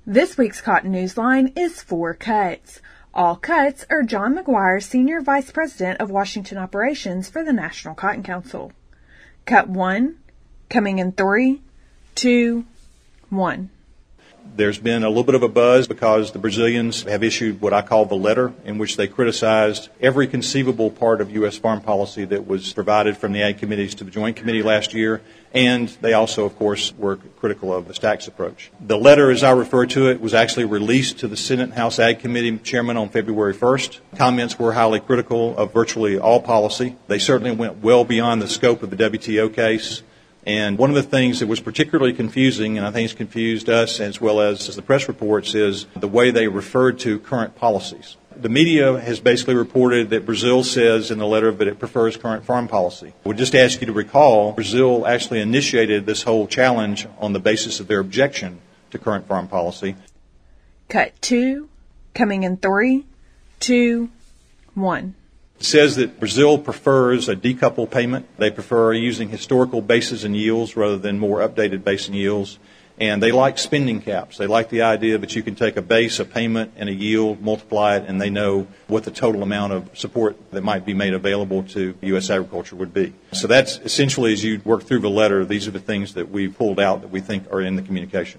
This week's Cotton Newsline is 4 cuts. All cuts are John McGuire, Senior Vice President of Washington Operations for the National Cotton Council. Cut 1, coming in 3, 2, 1. There's been a little bit of a buzz because the Brazilians have issued what I call the letter, in which they criticized every conceivable part of U.S. farm policy that was provided from the Ag Committees to the Joint Committee last year, and they also, of course, were critical of the Stax approach. The letter, as I refer to it, was actually released to the Senate and House Ag Committee chairman on February 1st. Comments were highly critical of virtually all policy. They certainly went well beyond the scope of the WTO case. And one of the things that was particularly confusing, and I think it's confused us as well as the press reports, is the way they referred to current policies. The media has basically reported that Brazil says in the letter that it prefers current farm policy. I would just ask you to recall, Brazil actually initiated this whole challenge on the basis of their objection to current farm policy. Cut 2, coming in 3, 2, 1. It says that Brazil prefers a decoupled payment. They prefer using historical bases and yields rather than more updated base and yields. And they like spending caps. They like the idea that you can take a base, a payment, and a yield, multiply it, and they know what the total amount of support that might be made available to U.S. agriculture would be. So that's essentially, as you work through the letter, these are the things that we've pulled out that we think are in the communication.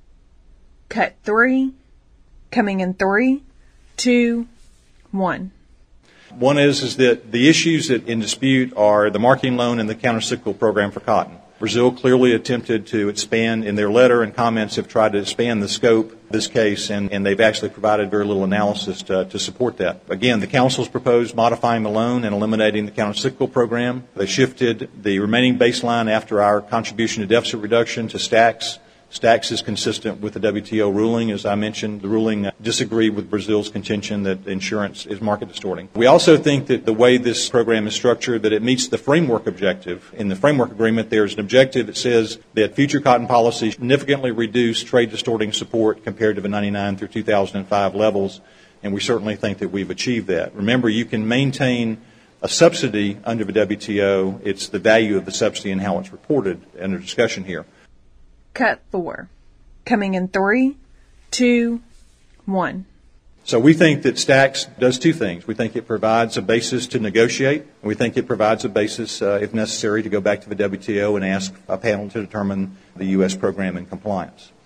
Cut 3, coming in 3, 2, 1. One is that the issues that in dispute are the marketing loan and the countercyclical program for cotton. Brazil clearly attempted to expand, in their letter and comments have tried to expand the scope of this case, and they've actually provided very little analysis to support that. Again, the Council's proposed modifying the loan and eliminating the countercyclical program. They shifted the remaining baseline after our contribution to deficit reduction to Stax. Stax is consistent with the WTO ruling. As I mentioned, the ruling disagreed with Brazil's contention that insurance is market distorting. We also think that the way this program is structured, that it meets the framework objective. In the framework agreement, there's an objective that says that future cotton policy significantly reduce trade distorting support compared to the 99 through 2005 levels, and we certainly think that we've achieved that. Remember, you can maintain a subsidy under the WTO. It's the value of the subsidy and how it's reported under discussion here. Cut 4, coming in 3, 2, 1. So we think that Stax does two things. We think it provides a basis to negotiate, and we think it provides a basis, if necessary, to go back to the WTO and ask a panel to determine the U.S. program in compliance.